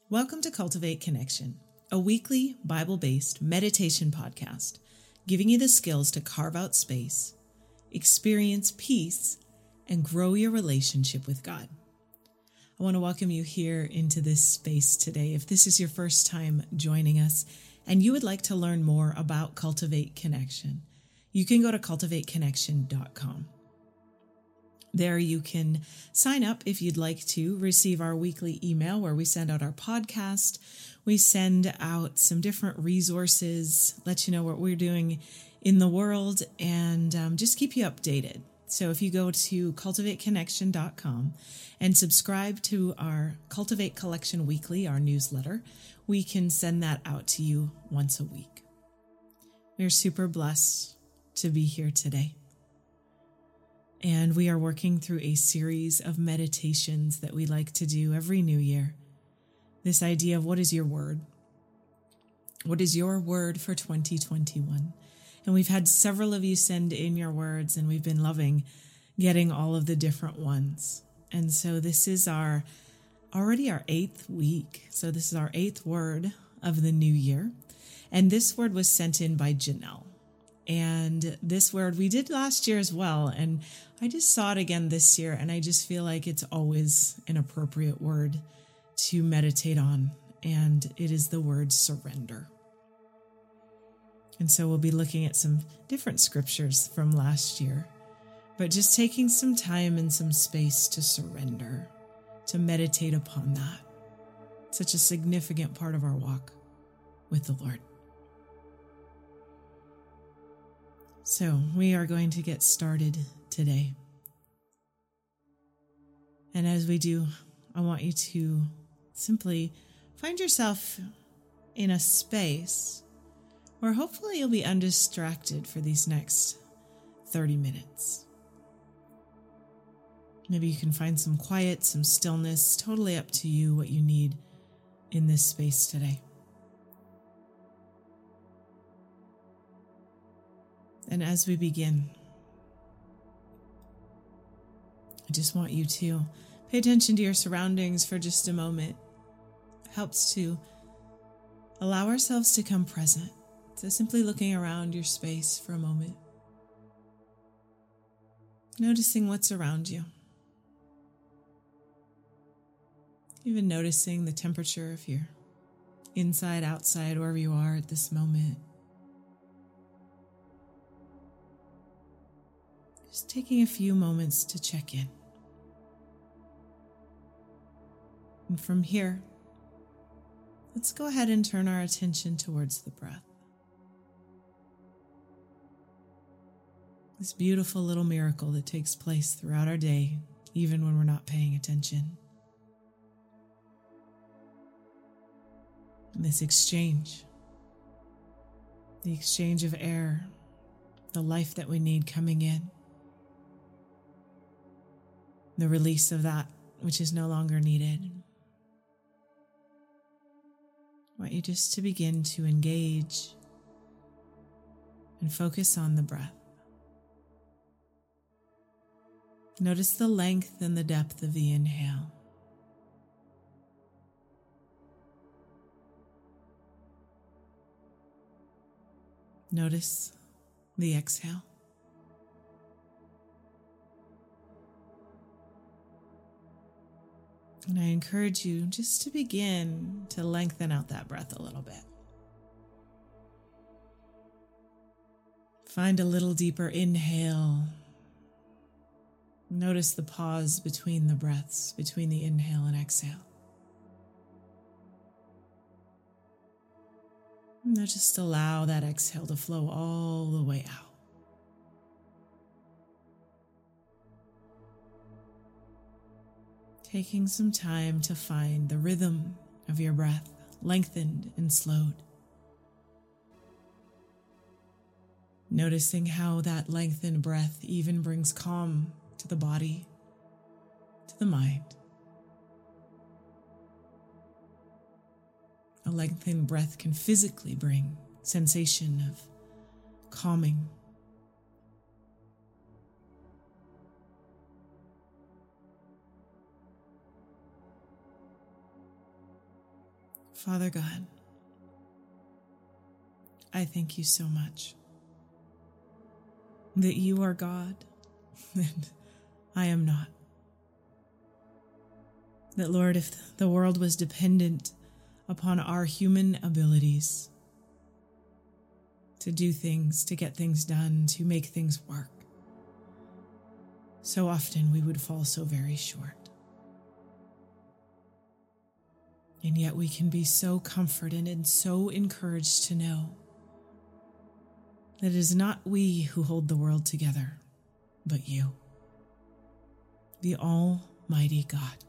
Welcome to Cultivate Connection, a weekly Bible-based meditation podcast, giving you the skills to carve out space, experience peace, and grow your relationship with God. I want to welcome you here into this space today. If this is your first time joining us and you would like to learn more about Cultivate Connection, you can go to cultivateconnection.com. There you can sign up if you'd like to receive our weekly email where we send out our podcast. We send out some different resources, let you know what we're doing in the world, and just keep you updated. So if you go to cultivateconnection.com and subscribe to our Cultivate Collection Weekly, our newsletter, we can send that out to you once a week. We're super blessed to be here today. And we are working through a series of meditations that we like to do every new year. This idea of what is your word? What is your word for 2021? And we've had several of you send in your words, and we've been loving getting all of the different ones. And so this is already our 8th week. So this is our 8th word of the new year. And this word was sent in by Janelle. And this word we did last year as well. And I just saw it again this year. And I just feel like it's always an appropriate word to meditate on. And it is the word surrender. And so we'll be looking at some different scriptures from last year, but just taking some time and some space to surrender, to meditate upon that. Such a significant part of our walk with the Lord. So we are going to get started today. And as we do, I want you to simply find yourself in a space where hopefully you'll be undistracted for these next 30 minutes. Maybe you can find some quiet, some stillness, totally up to you what you need in this space today. And as we begin, I just want you to pay attention to your surroundings for just a moment. It helps to allow ourselves to come present. So simply looking around your space for a moment. Noticing what's around you. Even noticing the temperature if you're inside, outside, wherever you are at this moment. Just taking a few moments to check in. And from here, let's go ahead and turn our attention towards the breath. This beautiful little miracle that takes place throughout our day, even when we're not paying attention. And this exchange, the exchange of air, the life that we need coming in, the release of that which is no longer needed. I want you just to begin to engage and focus on the breath. Notice the length and the depth of the inhale. Notice the exhale. And I encourage you just to begin to lengthen out that breath a little bit. Find a little deeper inhale. Notice the pause between the breaths, between the inhale and exhale. And now just allow that exhale to flow all the way out. Taking some time to find the rhythm of your breath, lengthened and slowed. Noticing how that lengthened breath even brings calm to the body, to the mind. A lengthened breath can physically bring sensation of calming. Father God, I thank you so much that you are God and I am not. That, Lord, if the world was dependent upon our human abilities to do things, to get things done, to make things work, so often we would fall so very short. And yet we can be so comforted and so encouraged to know that it is not we who hold the world together, but you, the Almighty God,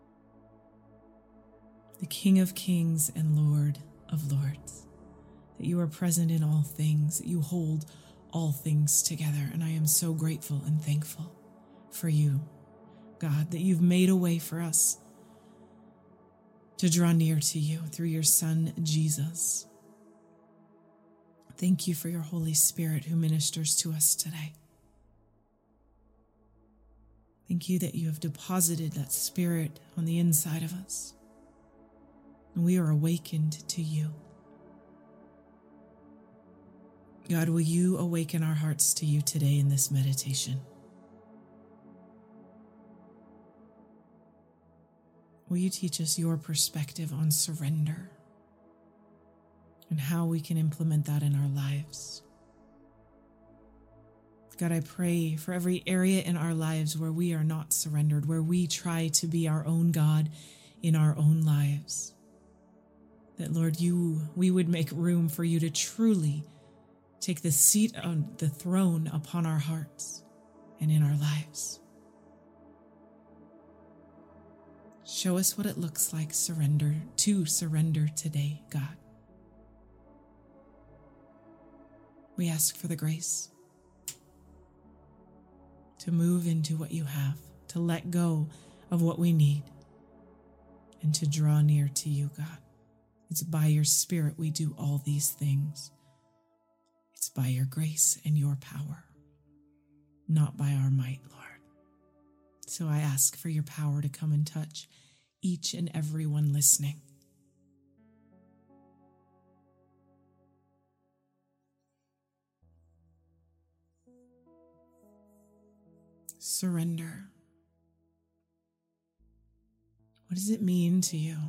the King of Kings and Lord of Lords, that you are present in all things, that you hold all things together. And I am so grateful and thankful for you, God, that you've made a way for us to draw near to you through your Son, Jesus. Thank you for your Holy Spirit who ministers to us today. Thank you that you have deposited that Spirit on the inside of us, and we are awakened to you. God, will you awaken our hearts to you today in this meditation? Will you teach us your perspective on surrender and how we can implement that in our lives? God, I pray for every area in our lives where we are not surrendered, where we try to be our own God in our own lives. That, Lord, we would make room for you to truly take the seat on the throne upon our hearts and in our lives. Show us what it looks like to surrender today, God. We ask for the grace to move into what you have, to let go of what we need, and to draw near to you, God. It's by your Spirit we do all these things. It's by your grace and your power, not by our might, Lord. So I ask for your power to come and touch each and every one listening. Surrender. What does it mean to you?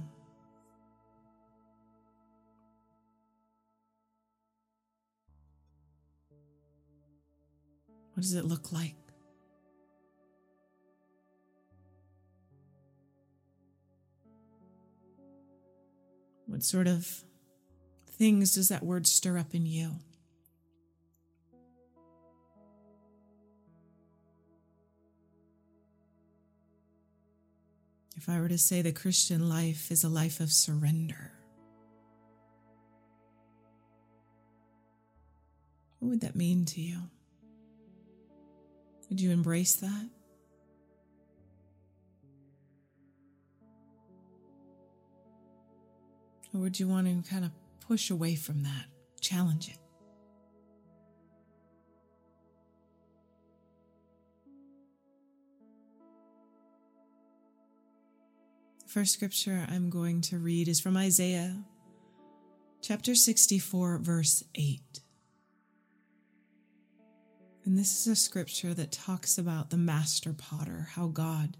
What does it look like? What sort of things does that word stir up in you? If I were to say the Christian life is a life of surrender, what would that mean to you? Would you embrace that? Or would you want to kind of push away from that, challenge it? The first scripture I'm going to read is from Isaiah chapter 64, verse 8. And this is a scripture that talks about the master potter, how God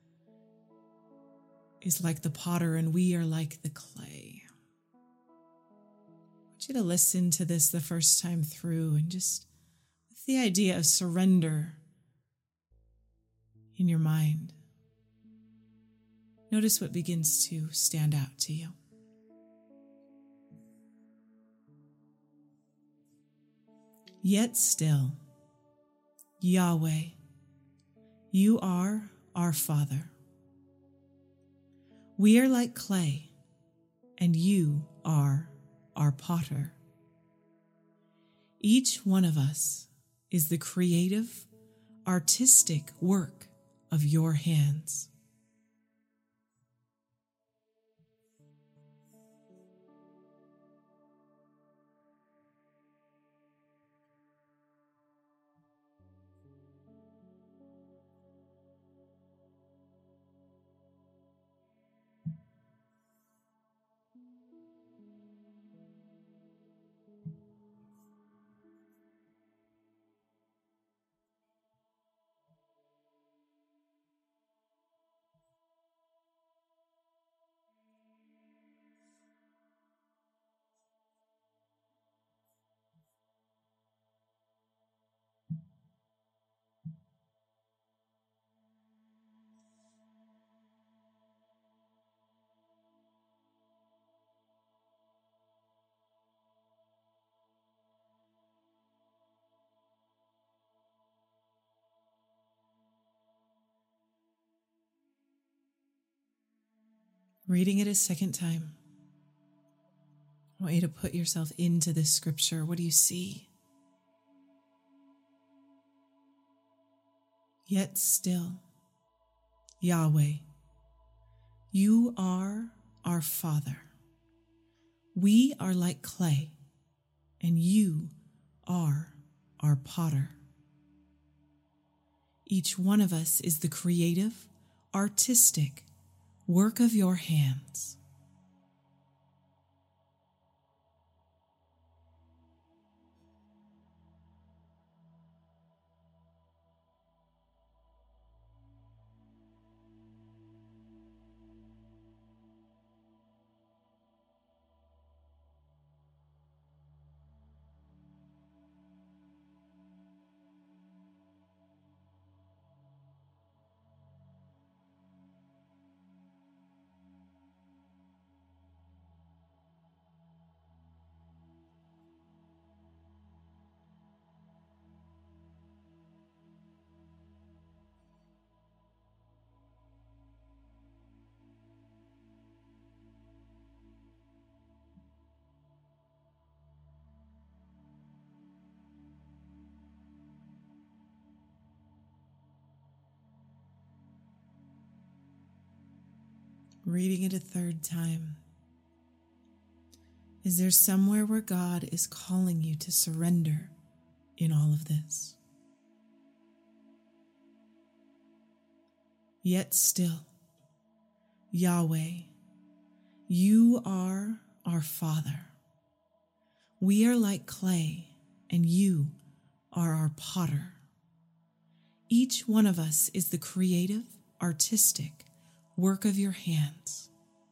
is like the potter and we are like the clay. I want you to listen to this the first time through and just with the idea of surrender in your mind. Notice what begins to stand out to you. Yet still, Yahweh, you are our Father. We are like clay, and you are our potter. Each one of us is the creative, artistic work of your hands. Reading it a second time, I want you to put yourself into this scripture. What do you see? Yet still, Yahweh, you are our Father. We are like clay, and you are our potter. Each one of us is the creative, artistic work of your hands. Reading it a third time. Is there somewhere where God is calling you to surrender in all of this? Yet still, Yahweh, you are our Father. We are like clay, and you are our potter. Each one of us is the creative, artistic work of your hands.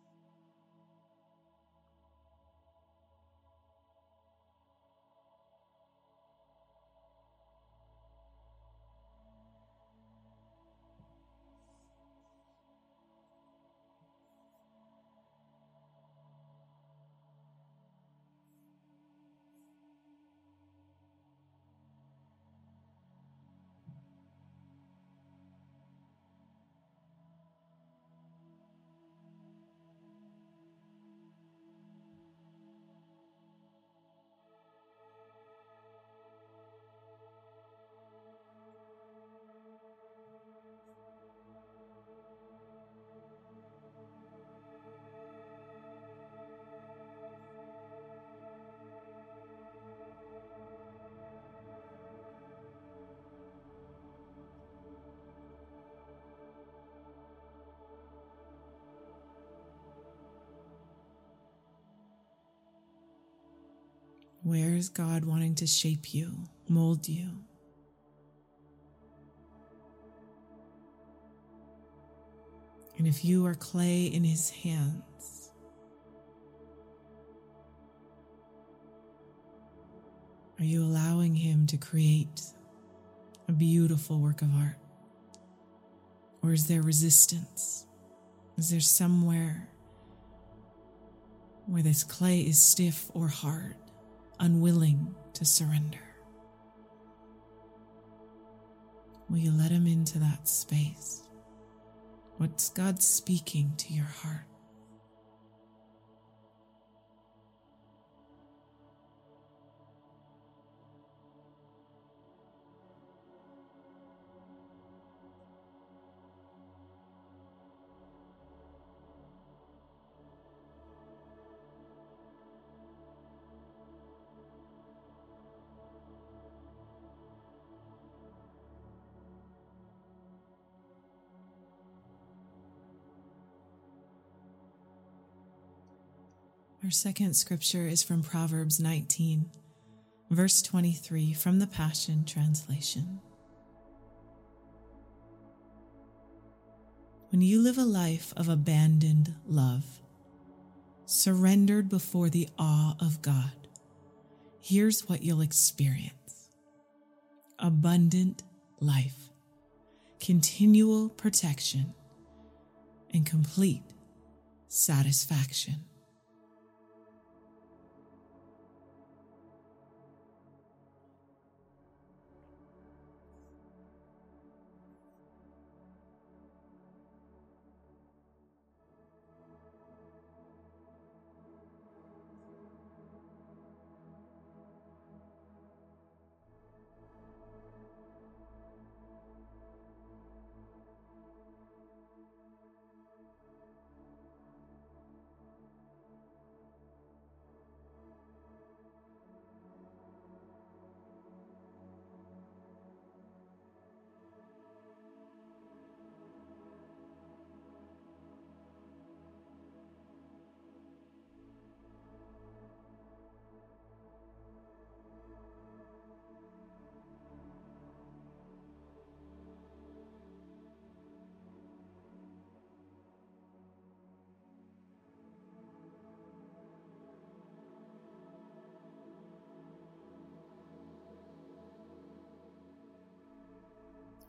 Where is God wanting to shape you, mold you? And if you are clay in His hands, are you allowing Him to create a beautiful work of art? Or is there resistance? Is there somewhere where this clay is stiff or hard, unwilling to surrender? Will you let Him into that space? What's God speaking to your heart? Our second scripture is from Proverbs 19, verse 23, from the Passion Translation. When you live a life of abandoned love, surrendered before the awe of God, here's what you'll experience: abundant life, continual protection, and complete satisfaction.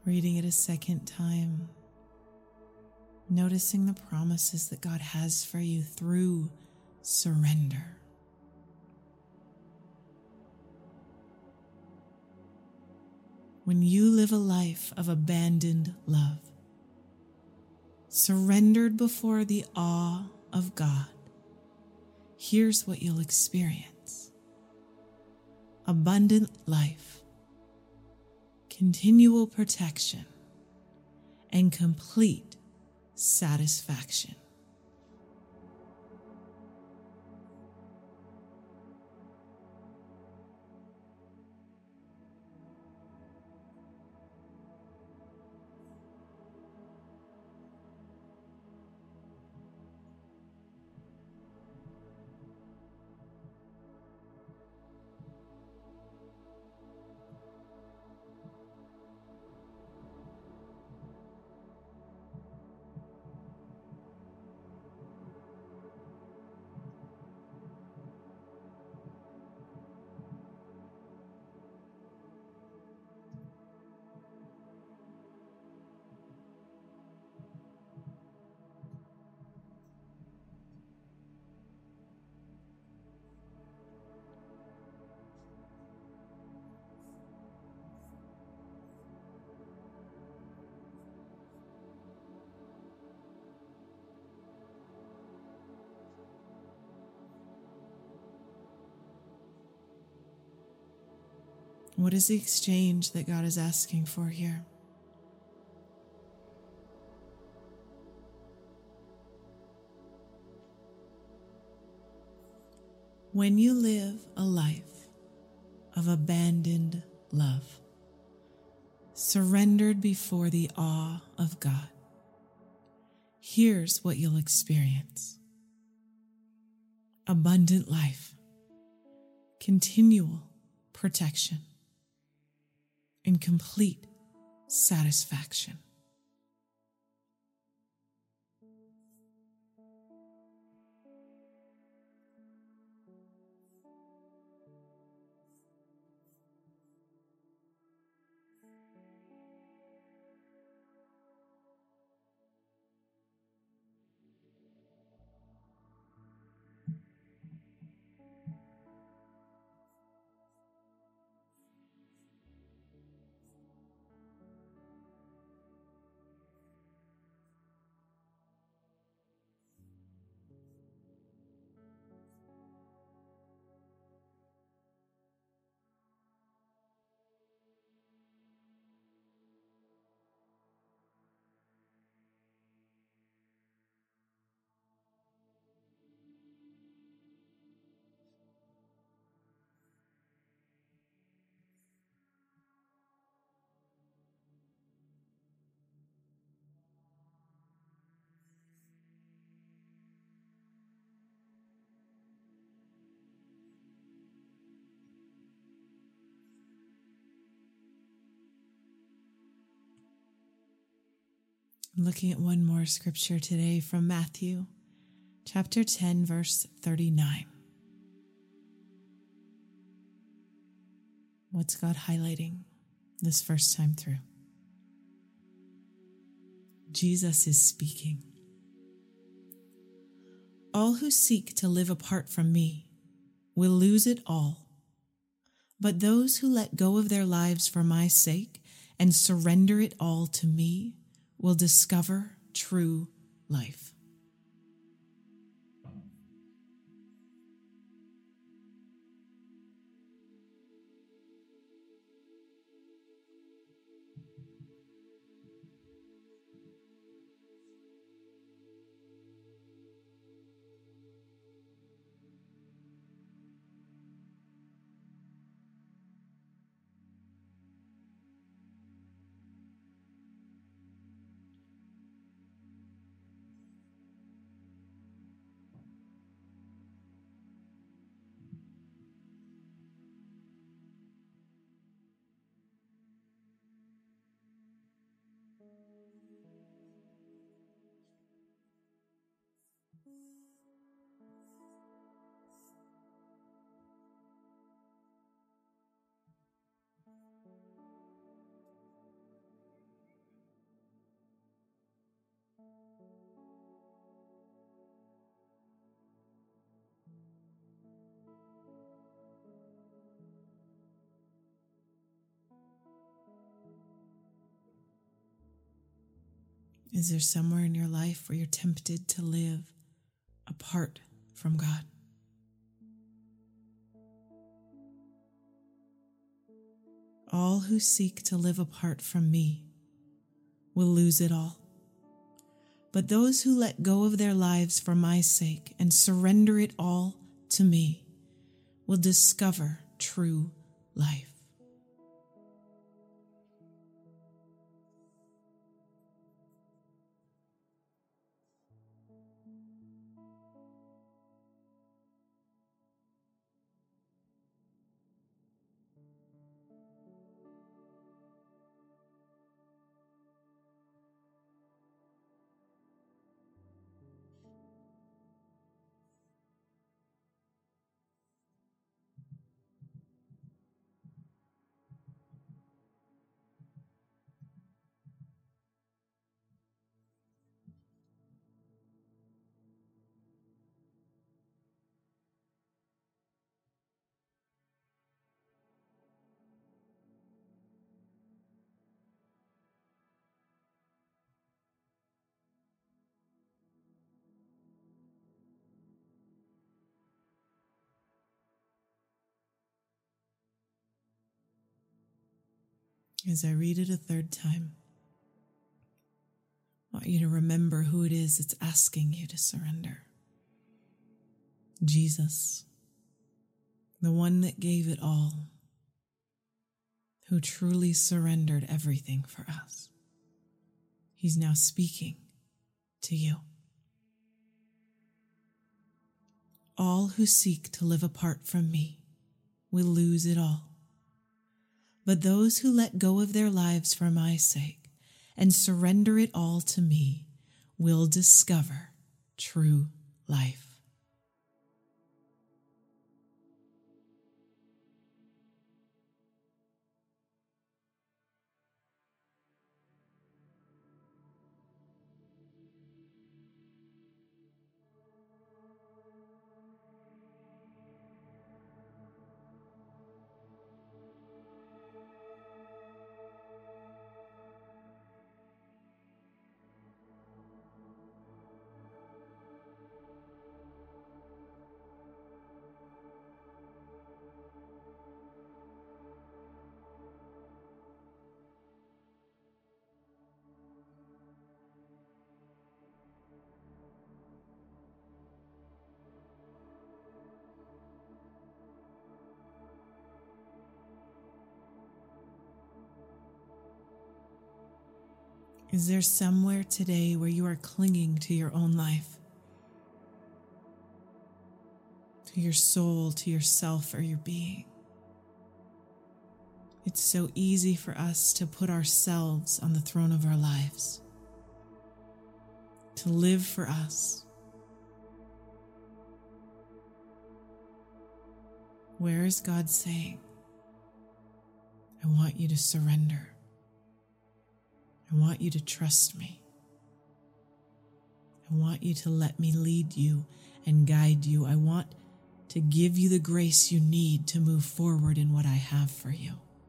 Reading it a second time, noticing the promises that God has for you through surrender. When you live a life of abandoned love, surrendered before the awe of God, here's what you'll experience: abundant life, continual protection, and complete satisfaction. What is the exchange that God is asking for here? When you live a life of abandoned love, surrendered before the awe of God, here's what you'll experience: abundant life, continual protection, and complete satisfaction. I'm looking at one more scripture today from Matthew chapter 10, verse 39. What's God highlighting this first time through? Jesus is speaking. All who seek to live apart from me will lose it all. But those who let go of their lives for my sake and surrender it all to me will discover true life. Is there somewhere in your life where you're tempted to live apart from God? All who seek to live apart from me will lose it all. But those who let go of their lives for my sake and surrender it all to me will discover true life. As I read it a third time, I want you to remember who it is that's asking you to surrender. Jesus, the one that gave it all, who truly surrendered everything for us. He's now speaking to you. All who seek to live apart from me will lose it all. But those who let go of their lives for my sake and surrender it all to me will discover true life. Is there somewhere today where you are clinging to your own life, to your soul, to yourself, or your being? It's so easy for us to put ourselves on the throne of our lives, to live for us. Where is God saying, I want you to surrender? I want you to trust me. I want you to let me lead you and guide you. I want to give you the grace you need to move forward in what I have for you.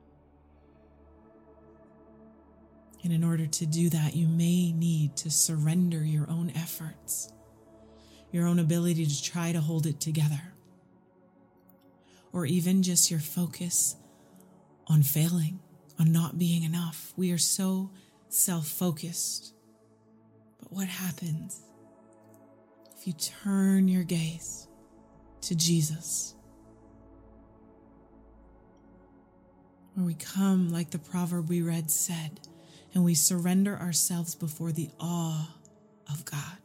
And in order to do that, you may need to surrender your own efforts, your own ability to try to hold it together, or even just your focus on failing, on not being enough. We are so self-focused. But what happens if you turn your gaze to Jesus? Where we come, like the proverb we read said, and we surrender ourselves before the awe of God.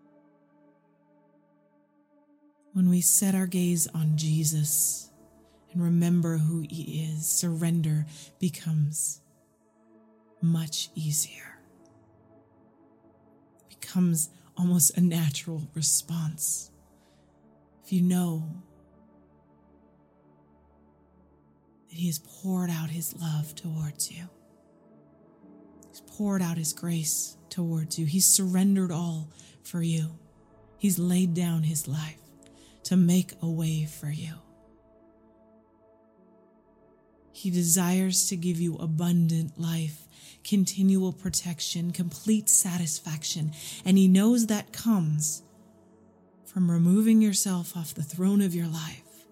When we set our gaze on Jesus and remember who He is, surrender becomes much easier. It becomes almost a natural response. If you know that He has poured out His love towards you, He's poured out His grace towards you, He's surrendered all for you, He's laid down His life to make a way for you. He desires to give you abundant life, continual protection, complete satisfaction, and He knows that comes from removing yourself off the throne of your life,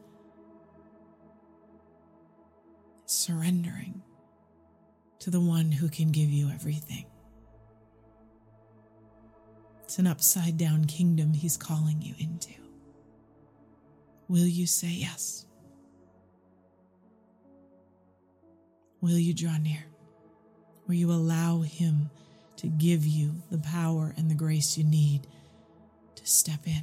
surrendering to the one who can give you everything. It's an upside down kingdom He's calling you into. Will you say yes? Will you draw near? Will you allow Him to give you the power and the grace you need to step in?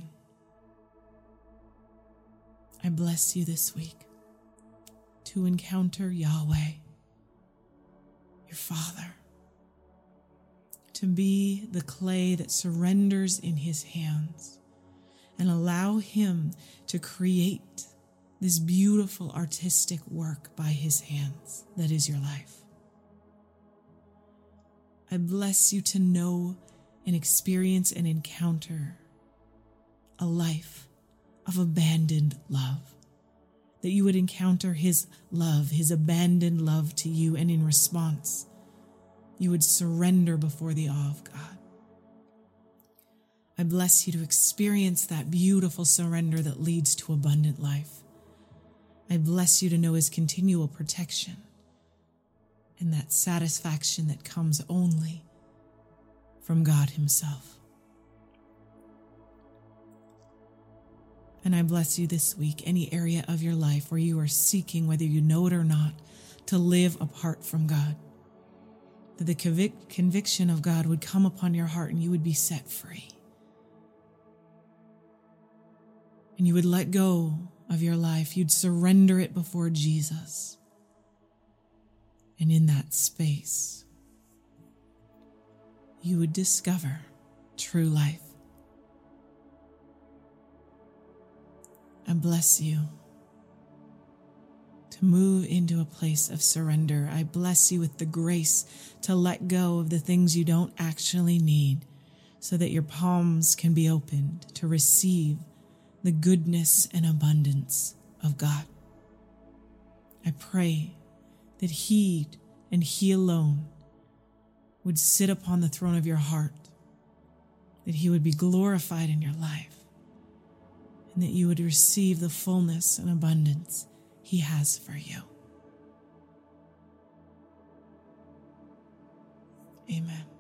I bless you this week to encounter Yahweh, your Father, to be the clay that surrenders in His hands and allow Him to create this beautiful artistic work by His hands that is your life. I bless you to know and experience and encounter a life of abandoned love, that you would encounter His love, His abandoned love to you, and in response, you would surrender before the awe of God. I bless you to experience that beautiful surrender that leads to abundant life. I bless you to know His continual protection and that satisfaction that comes only from God Himself. And I bless you this week, any area of your life where you are seeking, whether you know it or not, to live apart from God, that the conviction of God would come upon your heart and you would be set free. And you would let go of your life. You'd surrender it before Jesus. And in that space, you would discover true life. I bless you to move into a place of surrender. I bless you with the grace to let go of the things you don't actually need, so that your palms can be opened to receive the goodness and abundance of God. I pray that He and He alone would sit upon the throne of your heart, that He would be glorified in your life, and that you would receive the fullness and abundance He has for you. Amen.